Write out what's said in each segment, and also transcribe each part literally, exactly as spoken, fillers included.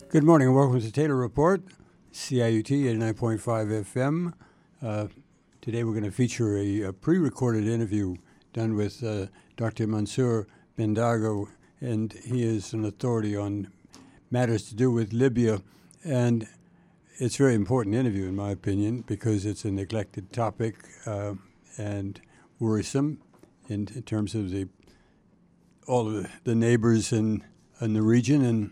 Good morning and welcome to Taylor Report, C I U T eighty-nine point five F M. Uh, today we're going to feature a, a pre-recorded interview done with uh, Doctor Mansour Bendago, and he is an authority on matters to do with Libya. And it's a very important interview, in my opinion, because it's a neglected topic uh, and worrisome in, in terms of the all of the, the neighbors in, in the region and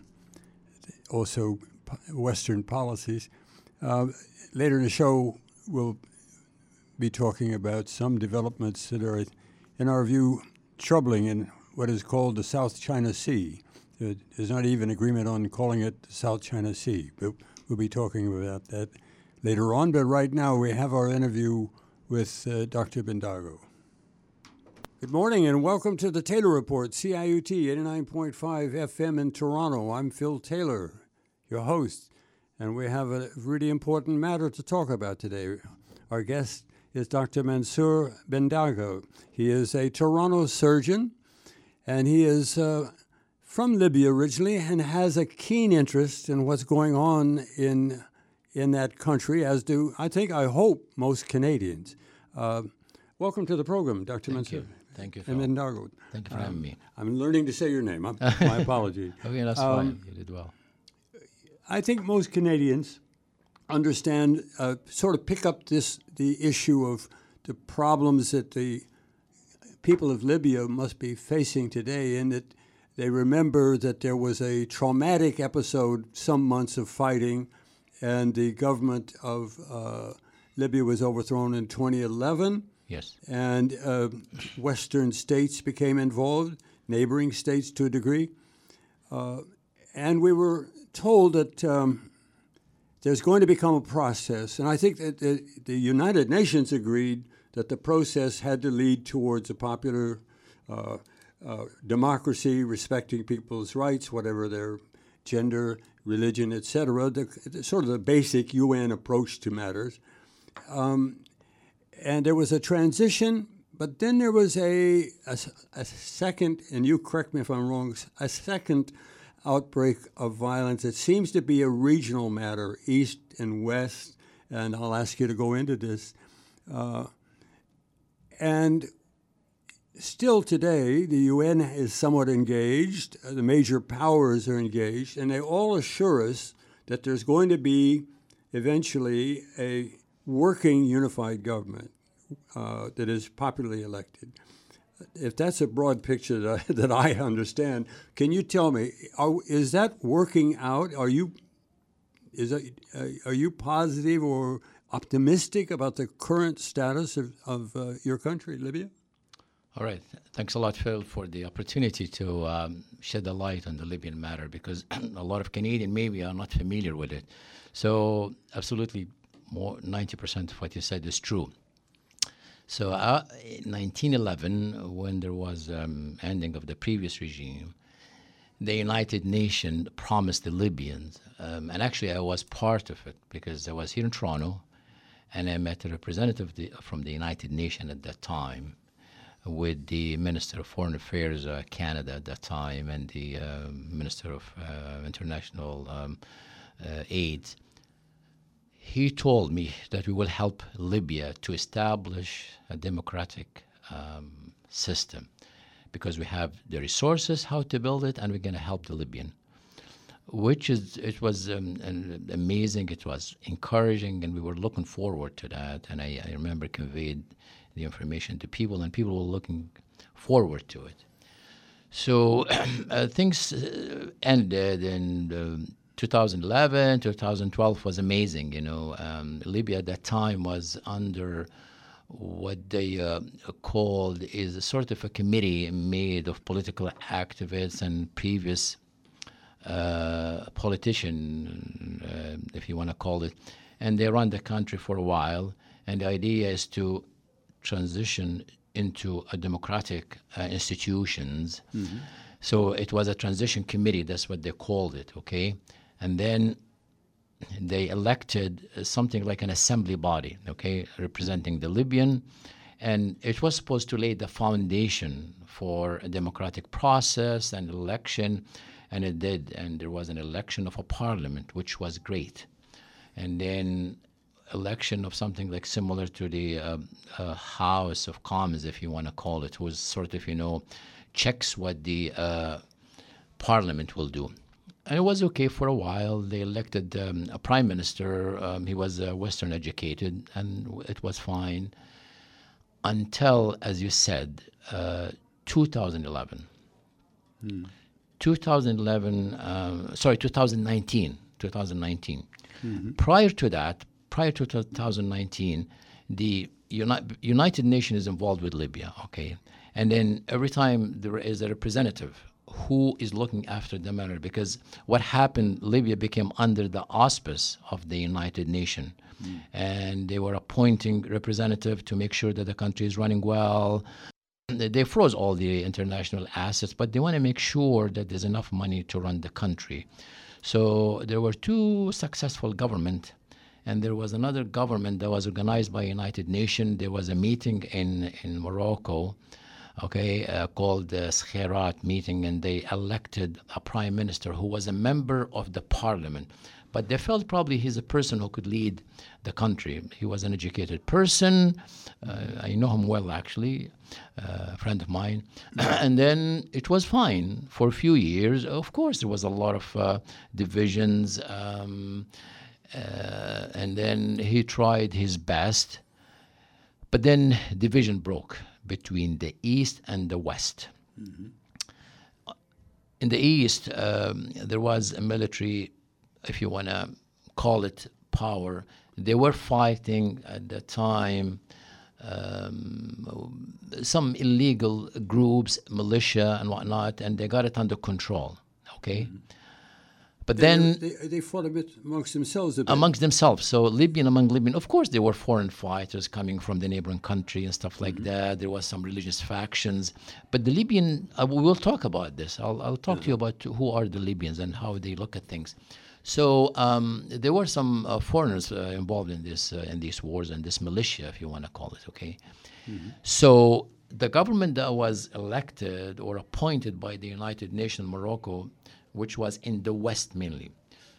also Western policies. Uh, later in the show, we'll be talking about some developments that are, in our view, troubling in what is called the South China Sea. There's not even agreement on calling it the South China Sea, but we'll be talking about that later on. But right now, we have our interview with uh, Doctor Bendago. Good morning and welcome to the Taylor Report, C I U T eighty-nine point five F M in Toronto. I'm Phil Taylor, your host, and we have a really important matter to talk about today. Our guest is Doctor Mansour Bendago. He is a Toronto surgeon, and he is uh, from Libya originally and has a keen interest in what's going on in in that country, as do, I think, I hope, most Canadians. Uh, welcome to the program, Doctor Thank Mansour. You. Thank you, Phil. Bendago. Thank you for um, having me. I'm learning to say your name. I'm, my apologies. Okay, that's um, fine. You did well. I think most Canadians understand, uh, sort of pick up this the issue of the problems that the people of Libya must be facing today, and that they remember that there was a traumatic episode, some months of fighting, and the government of uh, Libya was overthrown in twenty eleven. Yes. And uh, Western states became involved, neighboring states to a degree. Uh, and we were told that um, there's going to become a process. And I think that the, the United Nations agreed that the process had to lead towards a popular uh, uh, democracy, respecting people's rights, whatever their gender, religion, et cetera, the, the, sort of the basic U N approach to matters. Um, And there was a transition, but then there was a, a, a second, and you correct me if I'm wrong, a second outbreak of violence. It seems to be a regional matter, east and west, and I'll ask you to go into this. Uh, and still today, the U N is somewhat engaged, the major powers are engaged, and they all assure us that there's going to be eventually a working unified government uh, that is popularly elected. If that's a broad picture that I, that I understand, can you tell me, are, is that working out? Are you is that, uh, are you positive or optimistic about the current status of, of uh, your country, Libya? All right. Thanks a lot, Phil, for the opportunity to um, shed a light on the Libyan matter, because a lot of Canadians maybe are not familiar with it. So absolutely, more ninety percent of what you said is true. So uh, in nineteen eleven, when there was um, ending of the previous regime, the United Nations promised the Libyans, um, and actually I was part of it because I was here in Toronto, and I met a representative the, from the United Nations at that time, with the Minister of Foreign Affairs uh, Canada at that time, and the uh, Minister of uh, International um, uh, Aid. He told me that we will help Libya to establish a democratic um, system because we have the resources how to build it, and we're going to help the Libyan, which is, it was um, an amazing, it was encouraging, and we were looking forward to that. And I, I remember conveyed the information to people, and people were looking forward to it. So uh, things uh, ended in um, two thousand eleven, two thousand twelve was amazing. You know, um, Libya at that time was under what they uh, called is a sort of a committee made of political activists and previous uh, politician, uh, if you want to call it, and they run the country for a while. And the idea is to transition into a democratic uh, institutions. Mm-hmm. So it was a transition committee. That's what they called it. Okay. And then they elected something like an assembly body, okay, representing the Libyan, and it was supposed to lay the foundation for a democratic process and election. and it did. And there was an election of a parliament, which was great. And then election of something like similar to the uh, uh, House of Commons, if you want to call it, was sort of, you know, checks what the uh, parliament will do. And it was okay for a while. They elected um, a prime minister. Um, he was uh, Western educated, and it was fine until, as you said, uh, two thousand eleven. Hmm. two thousand eleven, um, sorry, two thousand nineteen. two thousand nineteen. Mm-hmm. Prior to that, prior to two thousand nineteen, the Uni- United Nations is involved with Libya, okay? And then every time there is a representative who is looking after the matter, because what happened, Libya became under the auspice of the United Nations. Mm. And they were appointing representative to make sure that the country is running well. They froze all the international assets, but they want to make sure that there's enough money to run the country. So there were two successful governments, and there was another government that was organized by United Nations. There was a meeting in, in Morocco, okay, uh, called the Skhirat meeting, and they elected a prime minister who was a member of the parliament. But they felt probably he's a person who could lead the country. He was an educated person. Uh, I know him well, actually, uh, a friend of mine. And then it was fine for a few years. Of course, there was a lot of uh, divisions. Um, uh, and then he tried his best. But then division broke between the East and the West. Mm-hmm. In the East, um, there was a military, if you want to call it power. They were fighting at the time um, some illegal groups, militia and whatnot, and they got it under control, okay? Mm-hmm. But they, then... They, they fought a bit amongst themselves a bit. Amongst themselves. So Libyan among Libyan, of course there were foreign fighters coming from the neighboring country and stuff like mm-hmm. that. There was some religious factions. But the Libyan, uh, we will talk about this. I'll, I'll talk yeah. to you about who are the Libyans and how they look at things. So um, there were some uh, foreigners uh, involved in this uh, in these wars and this militia, if you want to call it, okay? Mm-hmm. So the government that was elected or appointed by the United Nations Morocco, which was in the West mainly,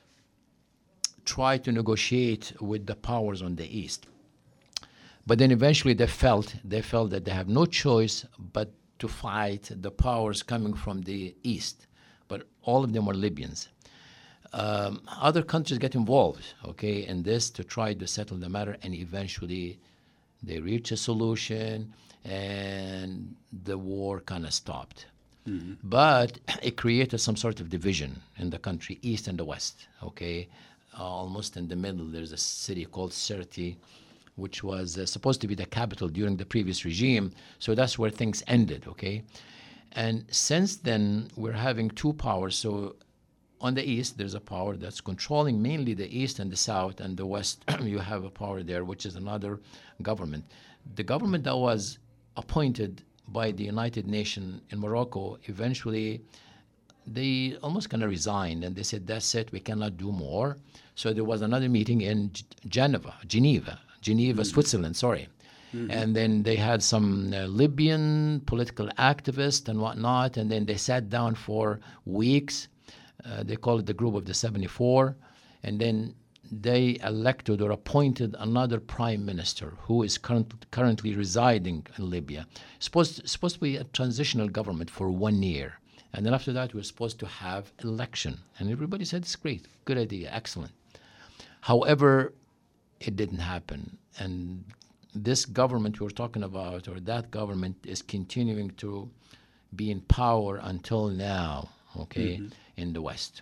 tried to negotiate with the powers on the East. But then eventually they felt they felt that they have no choice but to fight the powers coming from the East. But all of them were Libyans. Um, other countries get involved, okay, in this to try to settle the matter, and eventually they reach a solution, and the war kind of stopped. Mm-hmm. But it created some sort of division in the country, East and the West, okay? Uh, almost in the middle, there's a city called Sirte, which was uh, supposed to be the capital during the previous regime, so that's where things ended, okay? And since then, we're having two powers, so on the East, there's a power that's controlling mainly the East and the South, and the West, you have a power there, which is another government. The government that was appointed by the United Nations in Morocco, eventually they almost kind of resigned, and they said, that's it, we cannot do more. So there was another meeting in G- Geneva, Geneva, Geneva, mm-hmm. Switzerland, sorry. Mm-hmm. And then they had some uh, Libyan political activists and whatnot, and then they sat down for weeks. Uh, they call it the Group of the seventy-four, and then they elected or appointed another prime minister who is current, currently residing in Libya. Supposed, supposed to be a transitional government for one year. And then after that, we're supposed to have election. And everybody said, it's great, good idea, excellent. However, it didn't happen. And this government we're talking about, or that government, is continuing to be in power until now, okay, mm-hmm. in the West.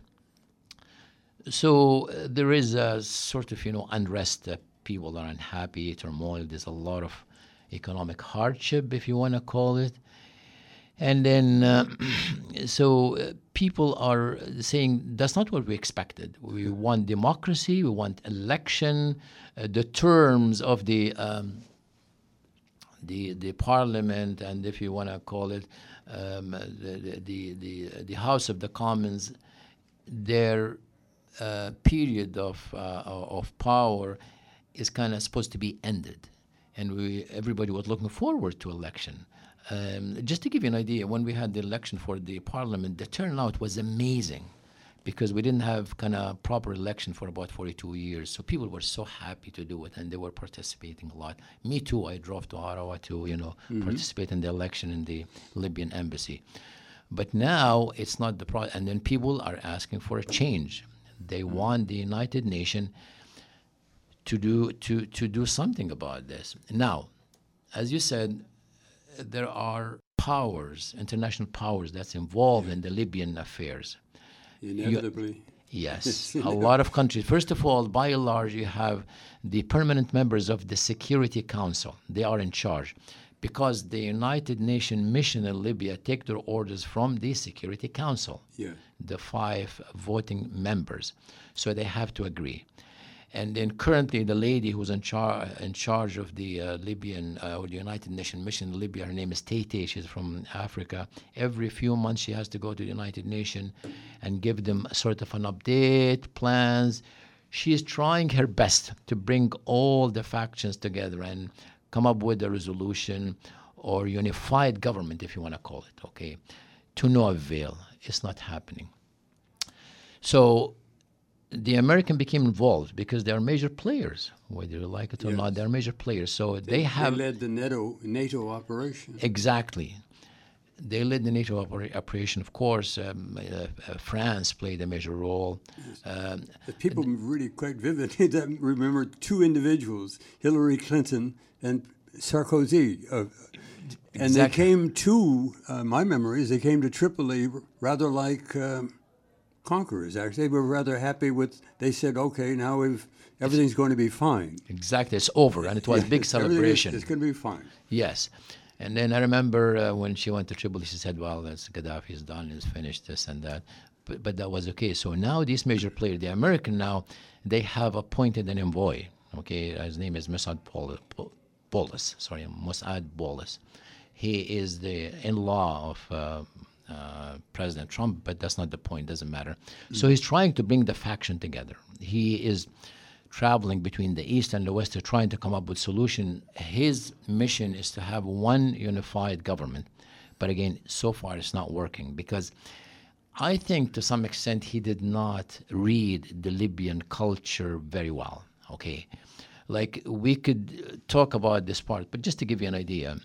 So uh, there is a sort of, you know, unrest. Uh, people are unhappy, turmoil. There's a lot of economic hardship, if you want to call it. And then, uh, so uh, people are saying that's not what we expected. We want democracy. We want election. Uh, the terms of the um, the the parliament, and if you want to call it um, the, the the the House of the Commons, their uh, period of uh, of power is kind of supposed to be ended. and we everybody was looking forward to election. Um, just to give you an idea, when we had the election for the parliament, the turnout was amazing because we didn't have kind of proper election for about forty-two years. So people were so happy to do it, and they were participating a lot. Me too. I drove to Ottawa to, you know, mm-hmm. participate in the election in the Libyan embassy. But now it's not the problem. And then people are asking for a change. They mm-hmm. want the United Nations to do to to do something about this. Now, as you said, there are powers, international powers that's involved yeah. in the Libyan affairs. Inevitably. You, yes, a lot of countries. First of all, by and large, you have the permanent members of the Security Council. They are in charge because the United Nations mission in Libya take their orders from the Security Council, yeah. the five voting members. So they have to agree. And then currently the lady who's in, char- in charge of the uh, Libyan uh, or the United Nations mission in Libya, her name is Tete. She's from Africa. Every few months she has to go to the United Nations and give them sort of an update, plans. She is trying her best to bring all the factions together and come up with a resolution or unified government, if you want to call it, okay? To no avail. It's not happening. So the American became involved because they are major players, whether you like it or yes. not. They are major players, so they, they have they led the NATO NATO operation. Exactly, they led the NATO opera- operation. Of course, um, uh, uh, France played a major role. Yes. Um, people really quite vividly remember two individuals: Hillary Clinton and Sarkozy. Uh, and exactly. they came to uh, my memories. They came to Tripoli rather like. Um, conquerors, actually. They were rather happy with, they said, okay, now we've, everything's going to be fine. Exactly, it's over, and it was a big celebration. Is, it's going to be fine. Yes. And then I remember uh, when she went to Tripoli, she said, well, that's Gaddafi's done, it's finished, this and that. But, but that was okay. So now these major players, the American now, they have appointed an envoy, okay? His name is Mossad Boulos, sorry, Mossad Boulos. He is the in-law of uh, Uh, President Trump, but that's not the point, doesn't matter. Mm-hmm. So he's trying to bring the faction together. He is traveling between the East and the West to trying to come up with solution. His mission is to have one unified government. But again, so far it's not working because I think to some extent he did not read the Libyan culture very well, okay? Like we could talk about this part, but just to give you an idea,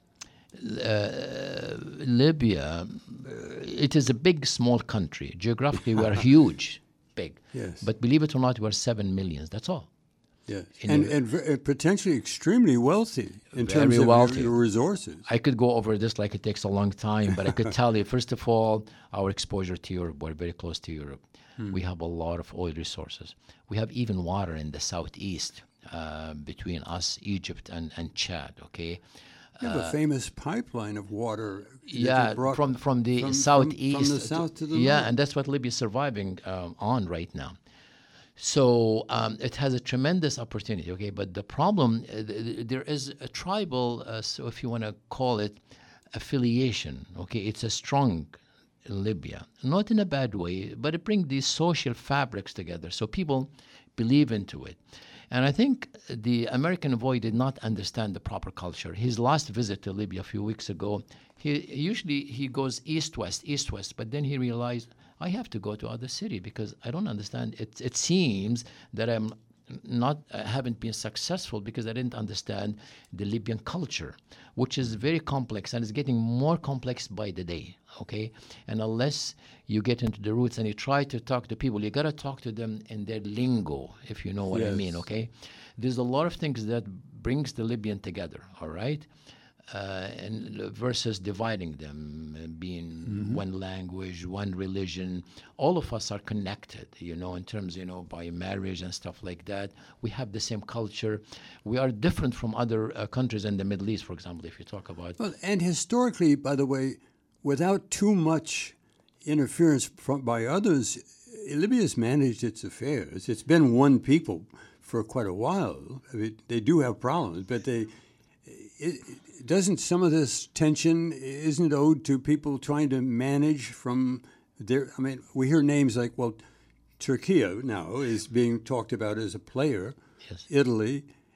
Uh, Libya, uh, it is a big, small country. Geographically, we are huge, big. Yes. But believe it or not, we are seven millions. That's all. Yes. And, and v- potentially extremely wealthy in Very terms of wealthy. your resources. I could go over this like it takes a long time, but I could tell you, first of all, our exposure to Europe, we're very close to Europe. Hmm. We have a lot of oil resources. We have even water in the southeast uh, between us, Egypt, and, and Chad, okay? You have a famous pipeline of water. Yeah, from from the from, southeast. From, from the south to the yeah, north. and that's what Libya is surviving um, on right now. So um, it has a tremendous opportunity, okay? But the problem, uh, th- there is a tribal, uh, so if you want to call it, affiliation, okay? It's a strong in Libya, not in a bad way, but it brings these social fabrics together. So people believe into it. And I think the American envoy did not understand the proper culture. His last visit to Libya a few weeks ago, he usually he goes east-west, east-west, but then he realized, I have to go to other city because I don't understand. It, it seems that I'm not I haven't been successful because I didn't understand the Libyan culture, which is very complex and is getting more complex by the day, okay? And unless you get into the roots and you try to talk to people, you got to talk to them in their lingo, if you know what yes. I mean, okay? There's a lot of things that brings the Libyan together, all right? Uh, and versus dividing them, uh, being mm-hmm. one language, one religion. All of us are connected, you know, in terms, you know, by marriage and stuff like that. We have the same culture. We are different from other uh, countries in the Middle East, for example, if you talk about. Well, and historically, by the way, without too much interference from, by others, Libya's managed its affairs. It's been one people for quite a while. I mean, they do have problems, but they. It, doesn't some of this tension, isn't it owed to people trying to manage from their, I mean, we hear names like, well, Turkey now is being talked about as a player, yes. Italy,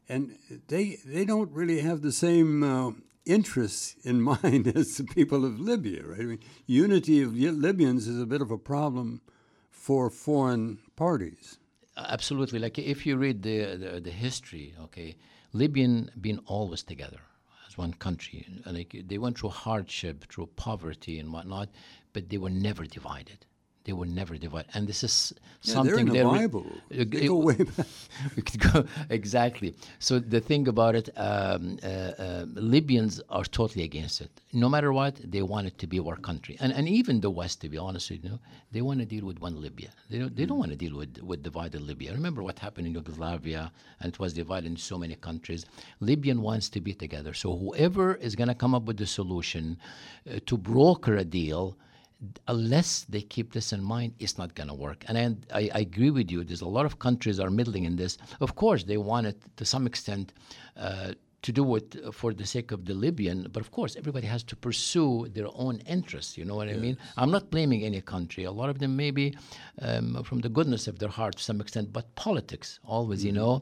and they they don't really have the same uh, interests in mind as the people of Libya, right? I mean, unity of Libyans is a bit of a problem for foreign parties. Absolutely. Like if you read the, the, the history, okay, Libyan been always together as one country. And like they went through hardship, through poverty and whatnot, but they were never divided. They were never divided, and this is yeah, something they're in the re- Bible. They go way back. We could go exactly. So the thing about it, um, uh, uh, Libyans are totally against it. No matter what, they want it to be our country, and and even the West, to be honest with you, they want to deal with one Libya. They don't. They don't want to deal with with divided Libya. Remember what happened in Yugoslavia, and it was divided into so many countries. Libya wants to be together. So whoever is going to come up with the solution uh, to broker a deal, unless they keep this in mind, it's not going to work. And I, I, I agree with you. There's a lot of countries are middling in this. Of course, they want it to some extent uh, to do it for the sake of the Libyan. But of course, everybody has to pursue their own interests. You know what yes. I mean? I'm not blaming any country. A lot of them may be um, from the goodness of their heart to some extent, but politics always, mm-hmm. you know.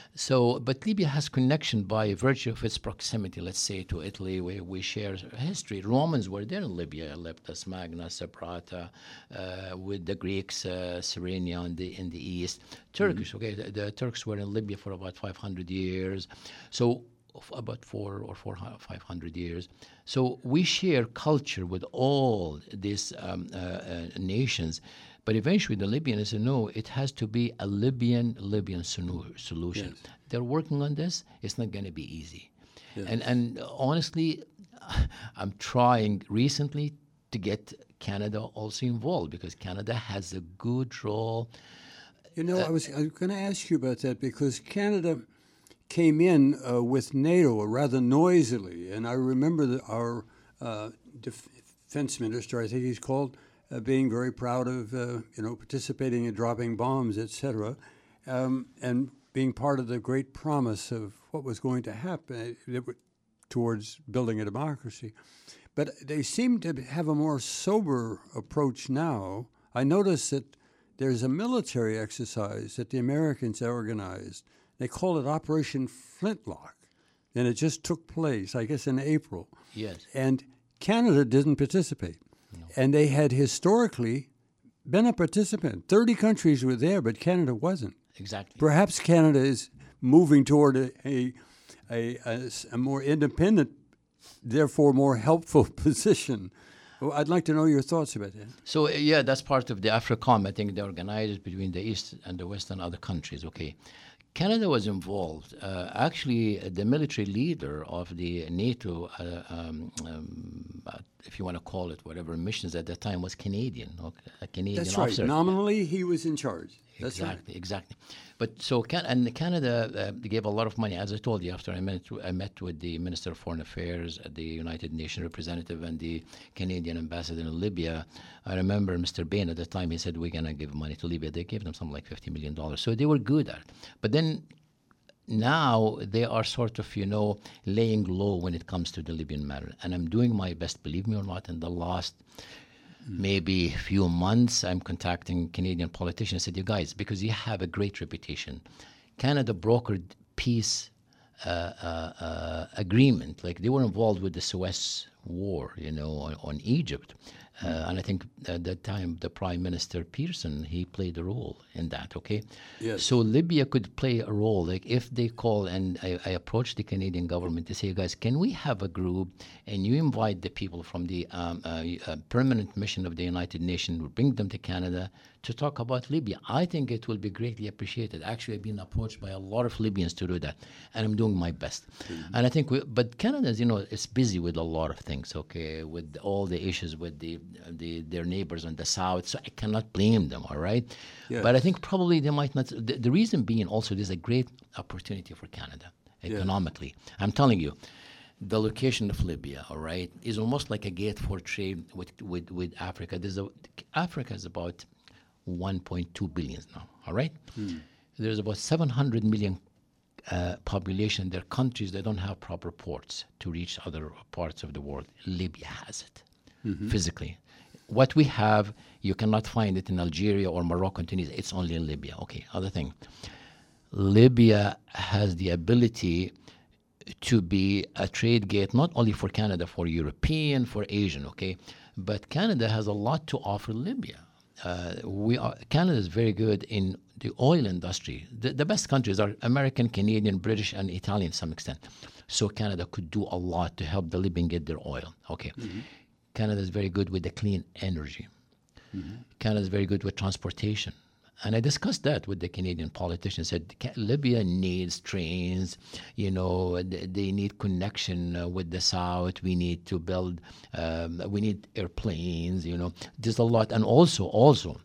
So, but Libya has connection by virtue of its proximity, let's say, to Italy, where we share history. Romans were there in Libya, Leptis, Magna, Saprata, uh, with the Greeks, uh, Cyrenia in the, in the east. Turkish, mm-hmm. okay, the, the Turks were in Libya for about five hundred years. So, about four or four, five hundred years. So we share culture with all these um, uh, uh, nations. But eventually the Libyans said, no, it has to be a Libyan Libyan solution. Yes. They're working on this. It's not going to be easy. Yes. And and honestly, I'm trying recently to get Canada also involved, because Canada has a good role. You know, uh, I was, I was going to ask you about that, because Canada came in uh, with NATO rather noisily. And I remember the, our uh, defense minister, I think he's called, Uh, being very proud of, uh, you know, participating in dropping bombs, et cetera, um, and being part of the great promise of what was going to happen towards building a democracy. But they seem to have a more sober approach now. I notice that there's a military exercise that the Americans organized. They call it Operation Flintlock, and it just took place, I guess, in April. Yes. And Canada didn't participate. No. And they had historically been a participant. thirty countries were there, but Canada wasn't. Exactly. Perhaps Canada is moving toward a, a, a, a, a more independent, therefore more helpful position. Well, I'd like to know your thoughts about that. So, uh, yeah, that's part of the AFRICOM. I think they organized between the East and the West and other countries, okay. Canada was involved. Uh, actually, the military leader of the NATO, uh, um, um, if you want to call it whatever, missions at that time was Canadian, okay, a Canadian That's officer. right. Nominally, he was in charge. That's exactly, right. exactly. But so, can, and Canada uh, gave a lot of money. As I told you, after I met, I met with the Minister of Foreign Affairs, the United Nations representative, and the Canadian ambassador in Libya. I remember Mister Bain at the time, he said, we're going to give money to Libya. They gave them something like fifty million dollars. So they were good at it. But then now they are sort of, you know, laying low when it comes to the Libyan matter. And I'm doing my best, believe me or not, in the last maybe few months, I'm contacting Canadian politicians. I said, you guys, because you have a great reputation. Canada brokered peace uh, uh, uh, agreement. Like they were involved with the Suez War, you know, on, on Egypt. Uh, and I think at that time, the Prime Minister Pearson, he played a role in that, okay? Yes. So Libya could play a role. Like if they call, and I, I approached the Canadian government to say, guys, can we have a group and you invite the people from the um, uh, uh, permanent mission of the United Nations, bring them to Canada to talk about Libya. I think it will be greatly appreciated. Actually, I've been approached by a lot of Libyans to do that, and I'm doing my best. Mm-hmm. And I think, we, but Canada, you know, is busy with a lot of things, okay, with all the issues with the, the their neighbors on the south, so I cannot blame them, all right? Yes. But I think probably they might not, the, the reason being also there's a great opportunity for Canada economically. Yes. I'm telling you, the location of Libya, all right, is almost like a gate for trade with, with, with Africa. There's a, Africa is about one point two billion now, all right? Hmm. There's about seven hundred million uh, population. There are countries that don't have proper ports to reach other parts of the world. Libya has it, mm-hmm. physically. What we have, you cannot find it in Algeria or Morocco, Tunisia. It's only in Libya. Okay, other thing. Libya has the ability to be a trade gate, not only for Canada, for European, for Asian, okay? But Canada has a lot to offer Libya. Uh, we are, Canada is very good in the oil industry. The, the best countries are American, Canadian, British, and Italian to some extent. So Canada could do a lot to help the Libyan get their oil, okay? Mm-hmm. Canada is very good with the clean energy. Mm-hmm. Canada is very good with transportation. And I discussed that with the Canadian politicians. Said Libya needs trains, you know, they need connection uh, with the south. We need to build, um, we need airplanes, you know. There's a lot. And also, also,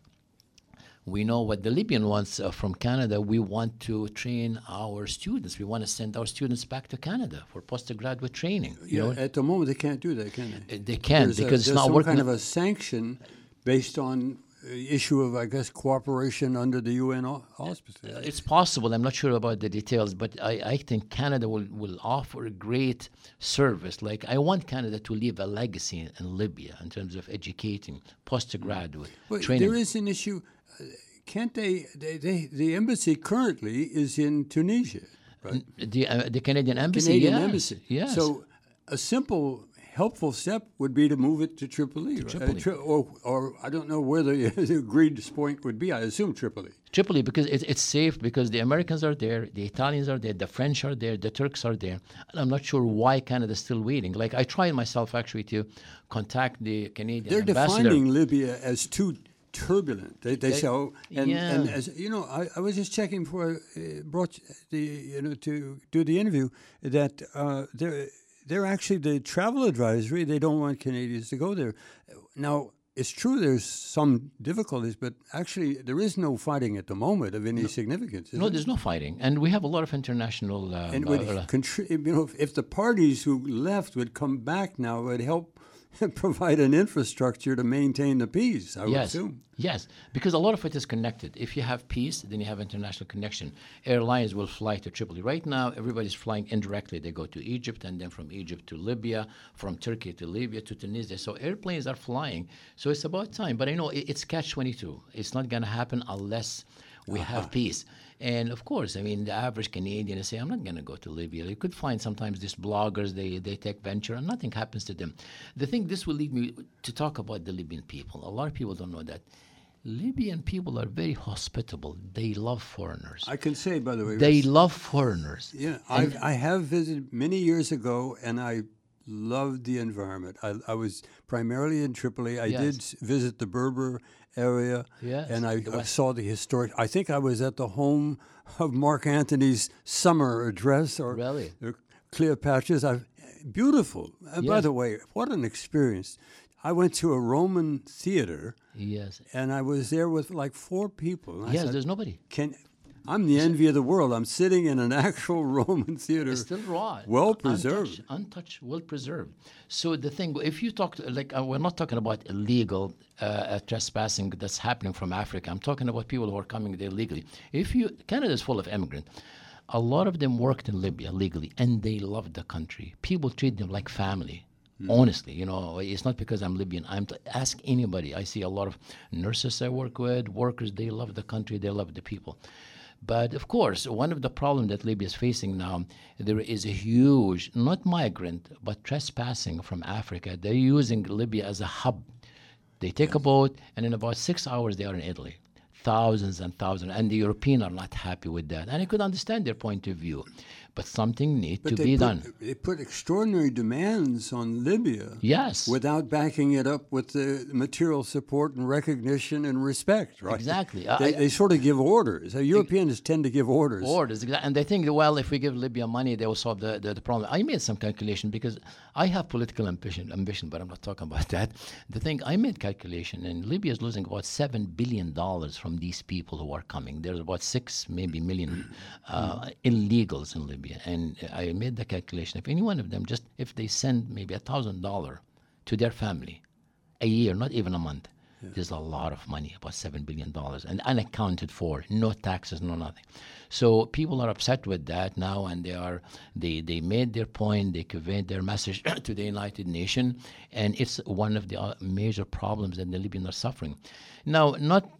we know what the Libyan wants uh, from Canada. We want to train our students. We want to send our students back to Canada for postgraduate training. You yeah, know? At the moment, they can't do that, can they? They can't there's because a, it's not some working. kind of a sanction based on issue of, I guess, cooperation under the U N auspices. It's possible. I'm not sure about the details, but I, I think Canada will, will offer a great service. Like, I want Canada to leave a legacy in, in Libya in terms of educating postgraduate well, training. There is an issue. Uh, can't they, they, they? The embassy currently is in Tunisia, right? The, uh, the Canadian embassy, Canadian yes. embassy. Yes. So a simple helpful step would be to move it to Tripoli, to right? Tripoli. Uh, tri- or, or I don't know where the, the agreed point would be. I assume Tripoli. Tripoli, because it, it's safe, because the Americans are there, the Italians are there, the French are there, the Turks are there. And I'm not sure why Canada's still waiting. Like, I tried myself actually to contact the Canadian They're ambassador. defining Libya as too turbulent. They, they, They- say, oh, and, yeah. and as you know, I, I was just checking before I uh, brought the you know to do the interview that uh, they're they're actually the travel advisory. They don't want Canadians to go there. Now, it's true there's some difficulties, but actually there is no fighting at the moment of any significance. is No, there? there's no fighting. And we have a lot of international... Um, And would uh, contri- you know, if, if the parties who left would come back now, it would help provide an infrastructure to maintain the peace, I would yes, assume. yes, because a lot of it is connected. If you have peace, then you have international connection. Airlines will fly to Tripoli. Right now, everybody's flying indirectly. They go to Egypt, and then from Egypt to Libya, from Turkey to Libya to Tunisia. So airplanes are flying. So it's about time. But I know it, it's catch twenty-two. It's not going to happen unless we Uh-huh. have peace. And of course, I mean, the average Canadian is saying, I'm not going to go to Libya. You could find sometimes these bloggers, they, they take venture and nothing happens to them. The thing, this will lead me to talk about the Libyan people. A lot of people don't know that. Libyan people are very hospitable. They love foreigners. I can say, by the way, They love foreigners. yeah, I've, I have visited many years ago, and I loved the environment. I, I was primarily in Tripoli. I Yes. did s- visit the Berber area, Yes, and I, the I West. saw the historic. I think I was at the home of Mark Antony's summer address, or Really? or Cleopatra's. I, beautiful. And by Yes. the way, what an experience! I went to a Roman theater, Yes. and I was there with like four people. And I Yes, said, there's nobody. can I'm the envy of the world. I'm sitting in an actual Roman theater. It's still raw. Well preserved. Untouched, untouched, well preserved. So the thing, if you talk, to, like, uh, we're not talking about illegal uh, uh, trespassing that's happening from Africa. I'm talking about people who are coming there legally. If you, Canada is full of immigrants. A lot of them worked in Libya legally, and they love the country. People treat them like family. Honestly, you know, it's not because I'm Libyan. I'm to ask anybody. I see a lot of nurses I work with, workers. They love the country. They love the people. But of course, one of the problems that Libya is facing now, there is a huge, not migrant, but trespassing from Africa. They're using Libya as a hub. They take a boat, and in about six hours, they are in Italy. Thousands and thousands, and the Europeans are not happy with that. And I could understand their point of view, but something needs to they be put, done. They put extraordinary demands on Libya Yes. without backing it up with the material support and recognition and respect, right? Exactly. They, I- they sort of give orders. The Europeans tend to give orders. Orders, exa- and they think, well, if we give Libya money, they will solve the, the, the problem. I made some calculation because I have political ambition, ambition, but I'm not talking about that. The thing, I made calculation, and Libya is losing about seven billion dollars from these people who are coming. There's about six, maybe million uh, illegals in Libya, and I made the calculation. If any one of them, just if they send maybe a thousand dollar to their family a year, not even a month, there's a lot of money, about seven billion dollars, and unaccounted for, no taxes, no nothing. So people are upset with that now, and they are they they made their point, they conveyed their message to the United Nations, and it's one of the uh, major problems that the Libyans are suffering. Now, not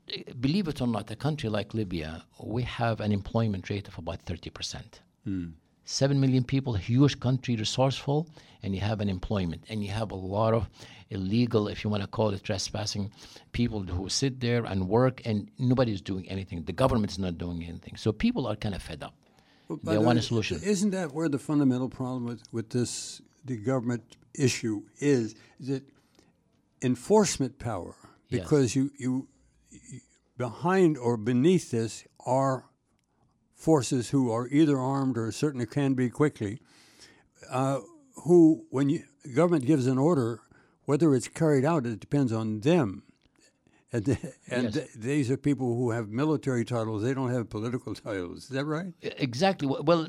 believe it or not, a country like Libya, we have an employment rate of about thirty percent. Mm. Seven million people, huge country, resourceful, and you have an employment, and you have a lot of illegal, if you want to call it trespassing, people who sit there and work, and nobody's doing anything. The government is not doing anything. So people are kind of fed up. Well, they want a solution. Isn't that where the fundamental problem with, with this, the government issue is? Is it enforcement power? Because yes. you, you, you, behind or beneath this are forces who are either armed or certainly can be quickly, uh, who, when you, government gives an order, whether it's carried out, it depends on them. And, th- and yes. th- these are people who have military titles. They don't have political titles. Is that right? Exactly. Well,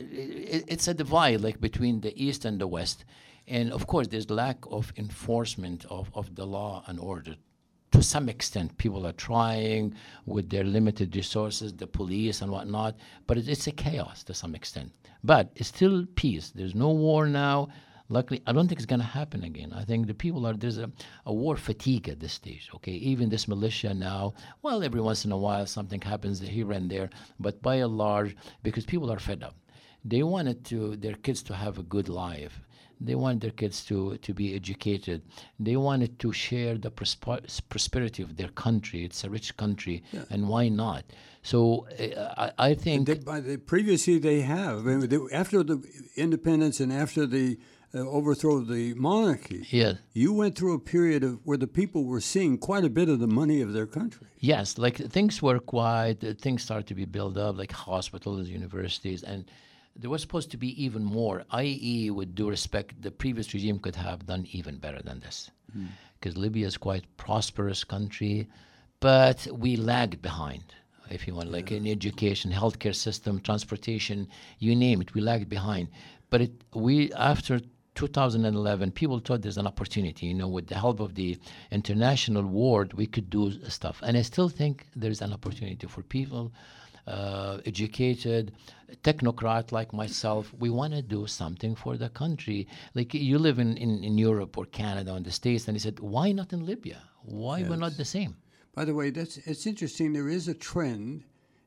it's a divide like between the East and the West. And, of course, there's lack of enforcement of, of the law and order. To some extent, people are trying with their limited resources, the police and whatnot, but it's a chaos to some extent. But it's still peace. There's no war now. Luckily, I don't think it's going to happen again. I think the people are, there's a, a war fatigue at this stage, okay? Even this militia now, well, every once in a while something happens here and there, but by and large, because people are fed up. They wanted to their kids to have a good life. They want their kids to, to be educated. They wanted to share the prosper- prosperity of their country. It's a rich country, yeah. and why not? So uh, I, I think... They, by the, previously they have. I mean, they, after the independence and after the uh, overthrow of the monarchy, yes. you went through a period of where the people were seeing quite a bit of the money of their country. Yes, like things were quite... Uh, things started to be built up, like hospitals, universities, and... There was supposed to be even more, that is, with due respect, the previous regime could have done even better than this. Because mm. Libya is quite a prosperous country, but we lagged behind, if you want, yeah. like in education, healthcare system, transportation, you name it, we lagged behind. But it, we, after two thousand eleven, people thought there's an opportunity, you know, with the help of the international world, we could do stuff. And I still think there's an opportunity for people Uh, educated, technocrat like myself. We want to do something for the country. Like you live in, in, in Europe or Canada or in the States, and he said, why not in Libya? Why yes. we're not the same? By the way, that's it's interesting. There is a trend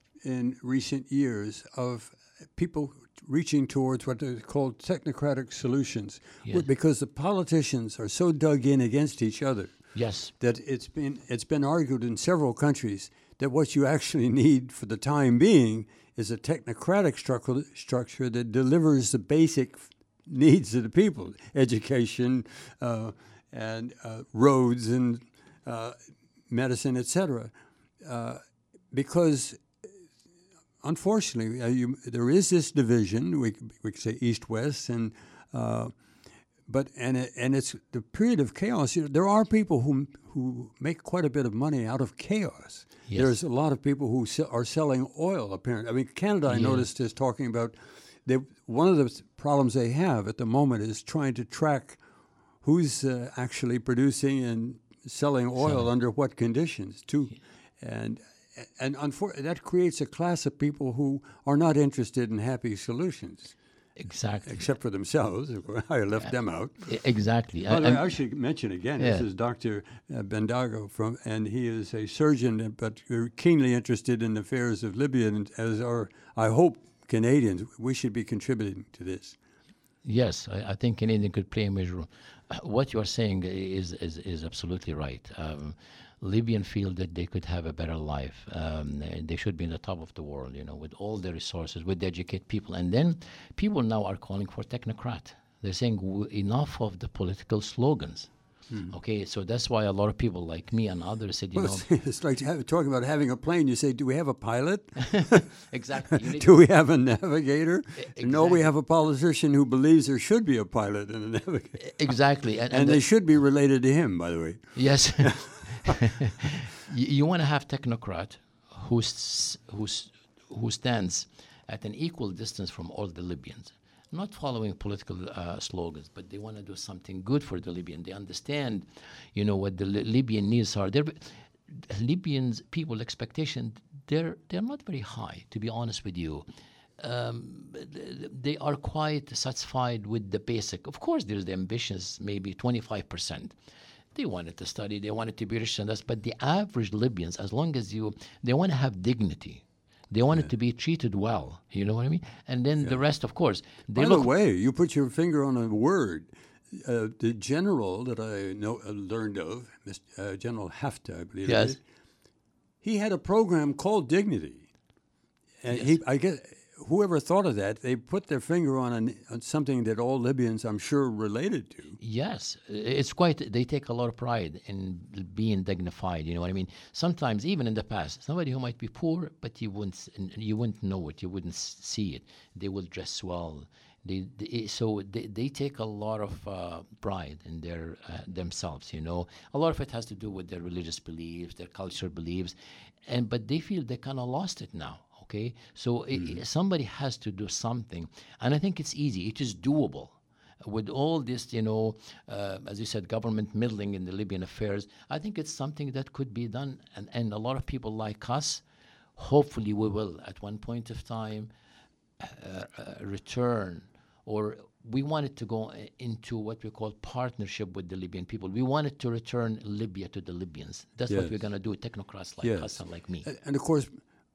in recent years of people reaching towards what are called technocratic solutions, yes. because the politicians are so dug in against each other. Yes, that it's been it's been argued in several countries that what you actually need for the time being is a technocratic structure, structure that delivers the basic needs of the people, education uh, and uh, roads and uh, medicine, et cetera. Uh, because, unfortunately, uh, you, there is this division, we, we could say east-west, and uh, But and it, and it's the period of chaos. You know, there are people who who make quite a bit of money out of chaos. Yes. There's a lot of people who se- are selling oil. Apparently, I mean, Canada. I yeah. noticed is talking about they. One of the problems they have at the moment is trying to track who's uh, actually producing and selling oil so, under what conditions too, yeah. and and unfor- that creates a class of people who are not interested in happy solutions. Exactly. Except for themselves. I left them out. Exactly. But I, I should mention again, yeah. this is Doctor Bendago, from, and he is a surgeon, but keenly interested in the affairs of Libya, and as are, I hope, Canadians. We should be contributing to this. Yes, I, I think Canadians could play a major role. What you are saying is, is, is absolutely right. Um, Libyan feel that they could have a better life. Um, they should be in the top of the world, you know, with all the resources, with the educated people. And then people now are calling for technocrat. They're saying enough of the political slogans. Hmm. Okay, so that's why a lot of people like me and others said, you well, know... It's like talking about having a plane. You say, do we have a pilot? Exactly. Do we have a navigator? Exactly. No, we have a politician who believes there should be a pilot and a navigator. Exactly. And, and, and they the, should be related to him, by the way. Yes. you, you want to have technocrat who, who, who stands at an equal distance from all the Libyans, not following political uh, slogans, but they want to do something good for the Libyan. They understand, you know, what the Li- Libyan needs are. They're, Libyans' people expectation, they're they're not very high, to be honest with you. Um, they are quite satisfied with the basic. Of course, there's the ambitions, maybe twenty-five percent. They wanted to study, they wanted to be rich and us, but the average Libyans, as long as you, they want to have dignity. They wanted Yeah. to be treated well. You know what I mean? And then Yeah. the rest, of course, they By look. the way, you put your finger on a word. Uh, the general that I know uh, learned of, Mister Uh, General Haftar, I believe Yes. it is, he had a program called Dignity. And Yes. he, I guess, whoever thought of that, they put their finger on, an, on something that all Libyans, I'm sure, related to. Yes, it's quite. They take a lot of pride in being dignified. You know what I mean? Sometimes, even in the past, somebody who might be poor, but you wouldn't, s- you wouldn't know it, you wouldn't s- see it. They will dress well. They, they so they, they take a lot of uh, pride in their uh, themselves. You know, a lot of it has to do with their religious beliefs, their cultural beliefs, and but they feel they kind of lost it now. Okay, so i i- somebody has to do something, and I think it's easy. It is doable. With all this, you know, uh, as you said, government meddling in the Libyan affairs, I think it's something that could be done. And, and a lot of people like us, hopefully we will, at one point of time, uh, uh, return, or we wanted to go i- into what we call partnership with the Libyan people. We wanted to return Libya to the Libyans. That's what we're Yes. going to do, technocrats like Yes. us and like me. A- And of course,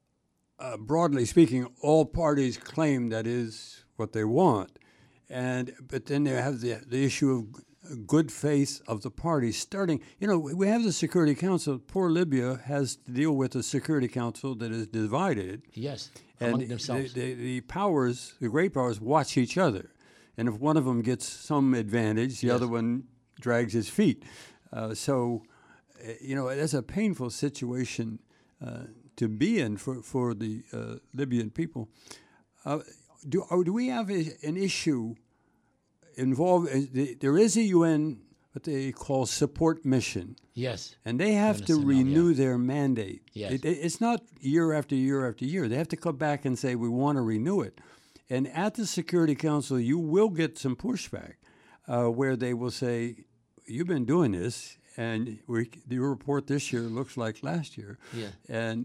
uh, broadly speaking, all parties claim that is what they want. And but then they have the the issue of g- good faith of the parties starting. You know, we have the Security Council. Poor Libya has to deal with a Security Council that is divided, Yes, and among the, themselves. the, the powers, the great powers, watch each other. And if one of them gets some advantage, the Yes. other one drags his feet. Uh, so, uh, you know, that's a painful situation uh, to be in for for the uh, Libyan people. Uh, do oh, do we have a, an issue involved? uh, the- There is a U N what they call support mission, Yes, and they have to U N S M L, renew yeah. their mandate. Yes. It, it- it's not year after year after year. They have to come back and say we want to renew it. And at the Security Council, you will get some pushback uh, where they will say, "You've been doing this, and we, your report this year looks like last year." Yeah. And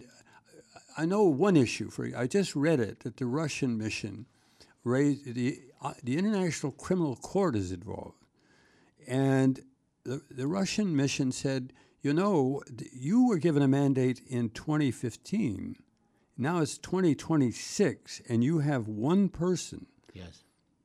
I know one issue for you. I just read it that the Russian mission raised the uh, the International Criminal Court is involved, and the the Russian mission said, you know, th- you were given a mandate in twenty fifteen. Now it's twenty twenty-six, and you have one person, yes.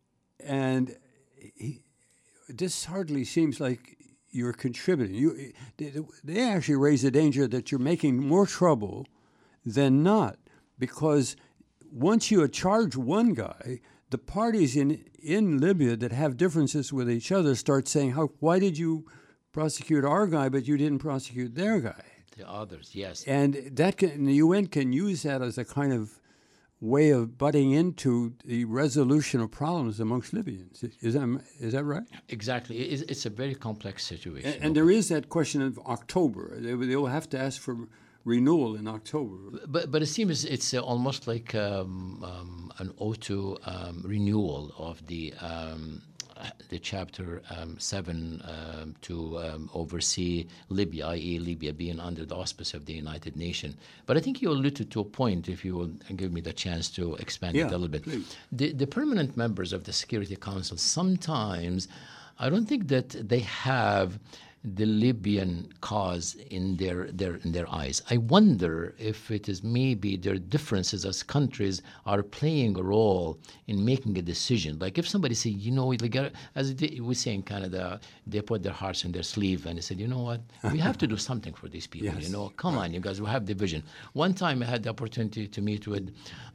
and he, this hardly seems like you're contributing. You, they, they actually raise the danger that you're making more trouble than not, because once you charge one guy, the parties in in Libya that have differences with each other start saying, "How? Why did you prosecute our guy, but you didn't prosecute their guy?" The others, yes. And that can, the U N can use that as a kind of way of butting into the resolution of problems amongst Libyans. Is that is that right? Exactly. It is, it's a very complex situation. And, and there is that question of October. They, they will have to ask for renewal in October. But but it seems it's uh, almost like um, um, an auto um, renewal of the um, the chapter um, seven um, to um, oversee Libya, that is, Libya being under the auspice of the United Nations. But I think you alluded to a point, if you will give me the chance to expand Yeah, it a little bit. please. The the permanent members of the Security Council sometimes, I don't think that they have the Libyan cause in their, their in their eyes. I wonder if it is maybe their differences as countries are playing a role in making a decision. Like if somebody say, you know, like, uh, as they- we say in Canada, they put their hearts in their sleeve and they said, you know what, we have to do something for these people. Yes. You know, come on, you guys, we have division. One time I had the opportunity to meet with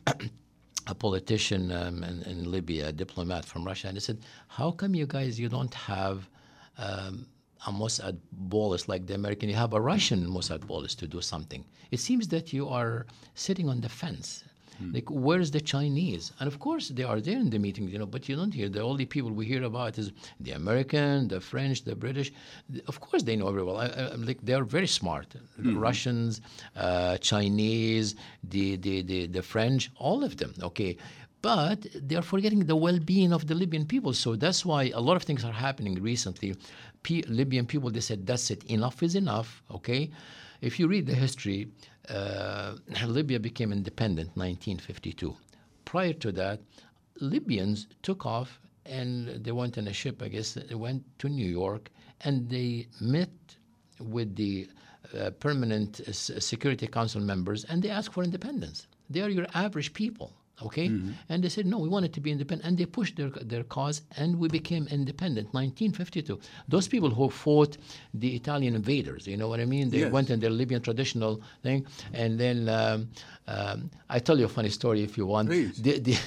a politician um, in, in Libya, a diplomat from Russia, and I said, how come you guys, you don't have um, a Mossad bolus like the American, you have a Russian Mossad bolus to do something? It seems that you are sitting on the fence. Like, where's the Chinese? And of course, they are there in the meetings, you know, but you don't hear. The only people we hear about is the American, the French, the British. Of course, they know very well. I, I, like, they are very smart. The Russians, uh, Chinese, the, the, the, the French, all of them, okay? But they are forgetting the well-being of the Libyan people. So that's why a lot of things are happening recently. P- Libyan people, they said, that's it, enough is enough, okay? If you read the history, uh, Libya became independent in nineteen fifty-two. Prior to that, Libyans took off and they went on a ship, I guess, they went to New York and they met with the uh, permanent uh, Security Council members, and they asked for independence. They are your average people. Okay, mm-hmm. And they said no, we wanted to be independent, and they pushed their their cause, and we became independent. nineteen fifty-two. Those people who fought the Italian invaders, you know what I mean? They yes. went in their Libyan traditional thing, and then um, um, I tell you a funny story if you want. Please. The the,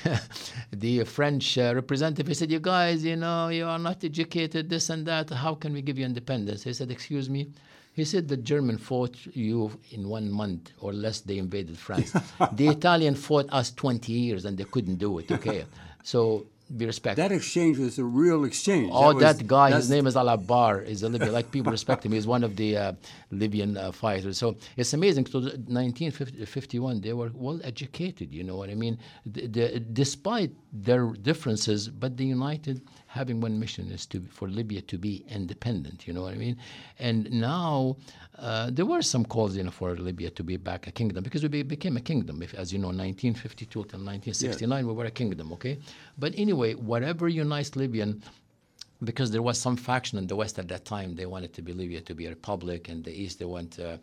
the French uh, representative, he said, "You guys, you know, you are not educated, this and that. How can we give you independence?" He said, "Excuse me." He said the German fought you in one month or less. They invaded France. The Italian fought us twenty years and they couldn't do it. Okay, so be respectful. That exchange was a real exchange. Oh, that, that was, guy, his name is Al-Abbar. He's a Libyan. Like people respect him. He's one of the uh, Libyan uh, fighters. So it's amazing. So nineteen fifty-one, they were well educated. You know what I mean? The, the, despite their differences, but they united. Having one mission is to for Libya to be independent, you know what I mean? And now uh, there were some calls, you know, for Libya to be back a kingdom because we be, became a kingdom. If, as you know, nineteen fifty-two till nineteen sixty-nine, yeah. we were a kingdom, okay? But anyway, whatever unites Libyan, because there was some faction in the West at that time, they wanted to be Libya to be a republic, and the East they want uh,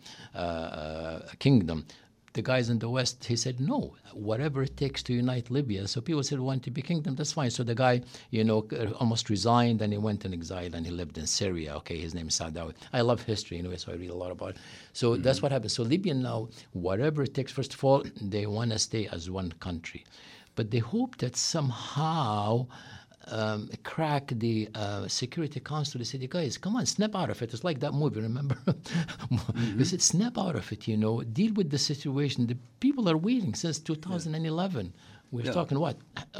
uh, a kingdom. The guys in the West, he said, no, whatever it takes to unite Libya. So people said, want to be kingdom, that's fine. So the guy, you know, almost resigned, and he went in exile, and he lived in Syria. Okay, his name is Saadawi. I love history, anyway, so I read a lot about it. So mm-hmm. that's what happened. So Libya now, whatever it takes, first of all, they want to stay as one country. But they hope that somehow um, crack the uh, Security Council. They said, you guys, come on, snap out of it. It's like that movie, remember? mm-hmm. They said, snap out of it, you know, deal with the situation. The people are waiting since two thousand eleven. Yeah. We're yeah. talking what?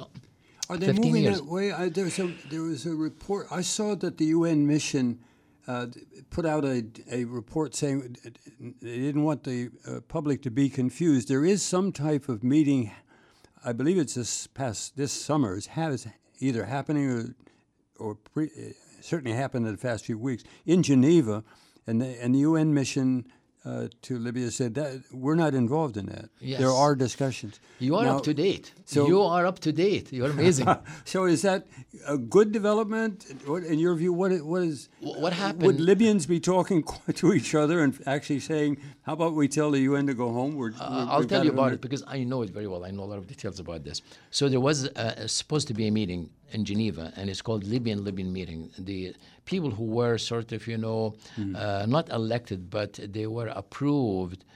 Are they moving years. that way? I, there, was a, there was a report. I saw that the U N mission uh, put out a, a report saying they didn't want the uh, public to be confused. There is some type of meeting, I believe it's this past, this summer, it has either happening or, or pre, certainly happened in the past few weeks in Geneva, and the, and the U N mission uh, to Libya said that we're not involved in that. Yes. There are discussions. You are now, up to date. So, you are up to date. You're amazing. So is that a good development? In your view, what what is what happened? Would Libyans be talking to each other and actually saying, "How about we tell the U N to go home"? We're, uh, we're, I'll tell you about it because I know it very well. I know a lot of details about this. So there was uh, supposed to be a meeting in Geneva, and it's called Libyan Libyan meeting. The people who were sort of, you know, mm-hmm. uh, not elected, but they were approved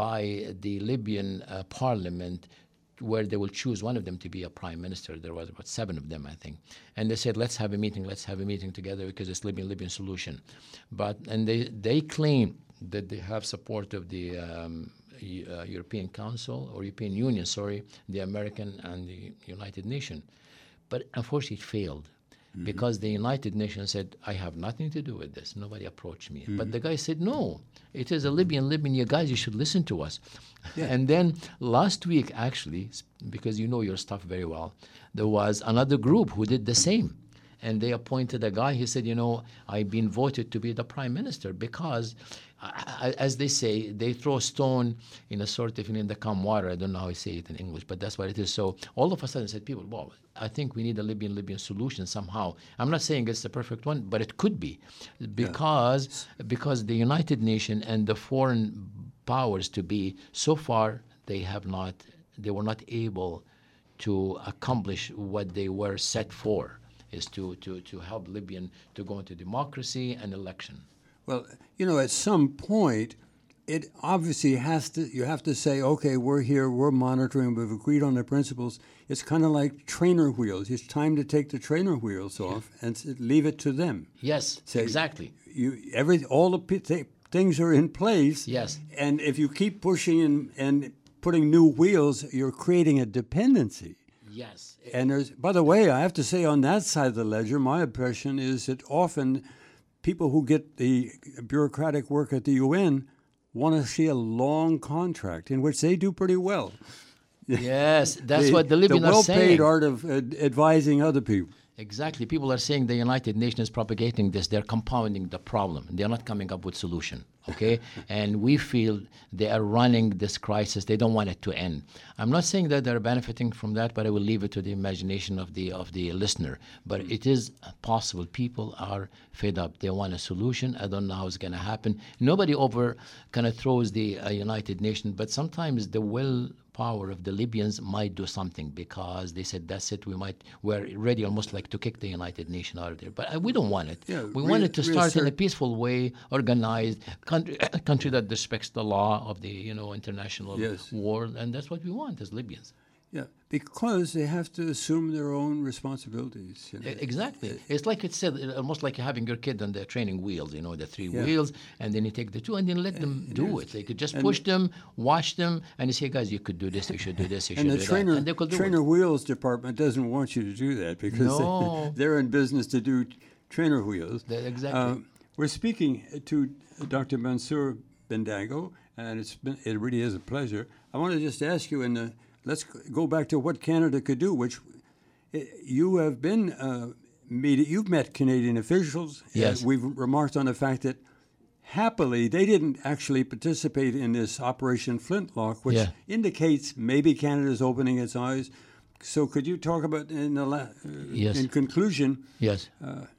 by the Libyan uh, parliament, where they will choose one of them to be a prime minister. There was about seven of them, I think. And they said, let's have a meeting, let's have a meeting together because it's Libyan Libyan solution. But, and they, they claim that they have support of the um, uh, European Council, or European Union, sorry, the American and the United Nations. But unfortunately it failed. Mm-hmm. Because the United Nations said, I have nothing to do with this. Nobody approached me. Mm-hmm. But the guy said, no, it is a Libyan, Libyan. You guys, you should listen to us. Yeah. And then last week, actually, because you know your stuff very well, there was another group who did the same. And they appointed a guy. He said, you know, I've been voted to be the prime minister because, uh, as they say, they throw stone in a sort of, you know, in the calm water. I don't know how I say it in English, but that's what it is. So all of a sudden said, people, wow, I think we need a Libyan Libyan solution somehow. I'm not saying it's the perfect one, but it could be, because yeah. because the United Nations and the foreign powers to be, so far they have not, they were not able to accomplish what they were set for, is to, to, to help Libyan to go into democracy and election. Well, you know, at some point, it obviously has to, you have to say, okay, we're here, we're monitoring, we've agreed on the principles. It's kind of like trainer wheels. It's time to take the trainer wheels off yeah. and leave it to them. Yes, say, exactly. You, every, all the p- th- things are in place. Yes. And if you keep pushing and, and putting new wheels, you're creating a dependency. Yes. And there's, by the way, I have to say on that side of the ledger, my impression is that often people who get the bureaucratic work at the U N want to see a long contract in which they do pretty well. Yes, that's the, what the Libyans the are saying. The well-paid art of uh, advising other people. Exactly. People are saying the United Nations is propagating this. They're compounding the problem. They're not coming up with solution. Okay, and we feel they are running this crisis. They don't want it to end. I'm not saying that they're benefiting from that, but I will leave it to the imagination of the of the listener. But it is possible. People are fed up. They want a solution. I don't know how it's going to happen. Nobody over kind of throws the uh, United Nations, but sometimes the will power of the Libyans might do something, because they said that's it. We might we're ready almost like to kick the United Nations out of there, but uh, we don't want it. Yeah, we re- want it to start in a reassert- peaceful way, organized country, a country that respects the law of the you know international Yes. world, and that's what we want as Libyans. Yeah, because they have to assume their own responsibilities. You know. E- Exactly. It's like it said, uh, almost like having your kid on the training wheels, you know, the three Yeah. wheels, and then you take the two and then let them do it. They could just And- push them, watch them, and you say, guys, you could do this, you should do this, you should And the do trainer, that. And they could do trainer it. wheels department doesn't want you to do that because No. they, are in business to do trainer wheels. That- exactly. Uh, we're speaking to Doctor Mansour Bendago, and it's been, it really is a pleasure. I want to just ask you, in the, let's go back to what Canada could do, which eh, you have been uh, meet, you've met Canadian officials. Yes. Uh, we've remarked on the fact that happily they didn't actually participate in this Operation Flintlock, which Yeah. indicates maybe Canada is opening its eyes. So could you talk about, in the la- uh, Yes. in conclusion, Yes.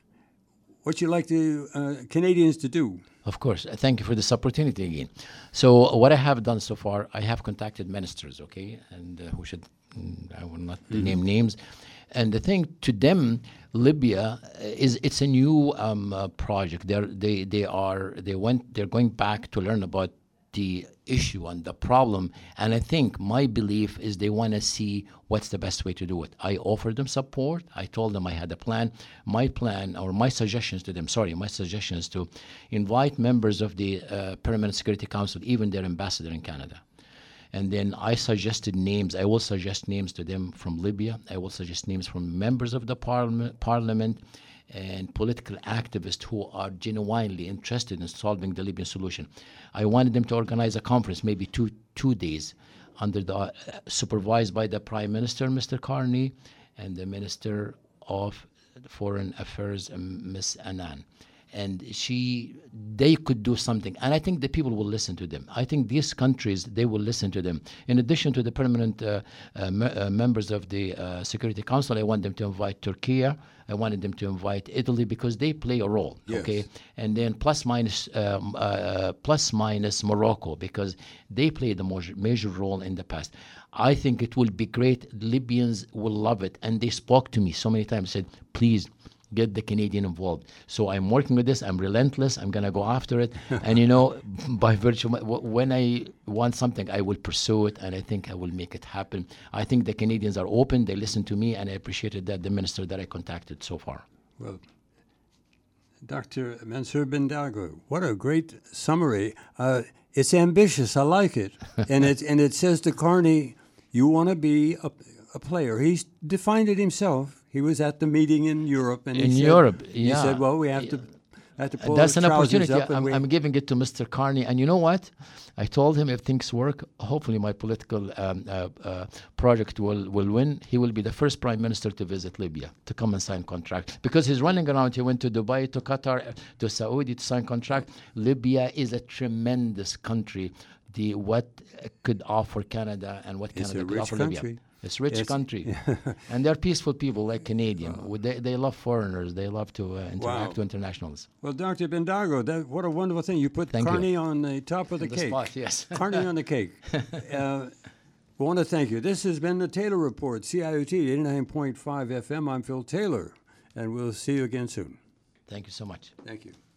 what you'd like the uh, Canadians to do? Of course. Uh, Thank you for this opportunity again. So what I have done so far, I have contacted ministers, okay, and uh, who should, mm, I will not name names. And the thing to them, Libya uh, is it's a new um, uh, project. They're, they they are they went they're going back to learn about the issue and the problem. And I think my belief is they want to see what's the best way to do it. I offered them support. I told them I had a plan. My plan, or my suggestions to them, sorry, my suggestion is to invite members of the uh, Permanent Security Council, even their ambassador in Canada. And then I suggested names. I will suggest names to them from Libya. I will suggest names from members of the parliament, parliament and political activists who are genuinely interested in solving the Libyan solution. I wanted them to organize a conference, maybe two two days, under the uh, supervised by the Prime Minister, Mister Carney, and the Minister of Foreign Affairs, um, Miz Annan. And she, they could do something. And I think the people will listen to them. I think these countries, they will listen to them. In addition to the permanent uh, uh, me- uh, members of the uh, Security Council, I want them to invite Turkey. I wanted them to invite Italy, because they play a role, Yes. okay? And then plus minus, um, uh, plus minus Morocco, because they played a major, major role in the past. I think it will be great. Libyans will love it. And they spoke to me so many times, said, please, get the Canadian involved. So I'm working with this. I'm relentless. I'm going to go after it. And, you know, by virtue, of my- w- when I want something, I will pursue it, and I think I will make it happen. I think the Canadians are open. They listen to me, and I appreciated that, the minister that I contacted so far. Well, Doctor Mansour Bendago, what a great summary. Uh, it's ambitious. I like it. and, it and it says to Carney, you want to be a, a player. He's defined it himself. He was at the meeting in Europe. and he In said, Europe, He yeah. said, well, we have to, have to pull That's our an trousers opportunity. up. and I'm, we, I'm giving it to Mister Carney. And you know what? I told him if things work, hopefully my political um, uh, uh, project will, will win. He will be the first prime minister to visit Libya, to come and sign contract. Because he's running around. He went to Dubai, to Qatar, to Saudi to sign contract. Libya is a tremendous country. The what could offer Canada and what It's Canada a could rich offer country. Libya. It's a rich Yes. country. And they're peaceful people like Canadian. They, they love foreigners. They love to uh, interact Wow. with internationals. well, Doctor Bendago, that, what a wonderful thing. You put Thank you. Carney on the top of the The cake. spot, yes. Carney on the cake. Uh, I want to thank you. This has been the Taylor Report, C I O T eighty-nine point five F M. I'm Phil Taylor, and we'll see you again soon. Thank you so much. Thank you.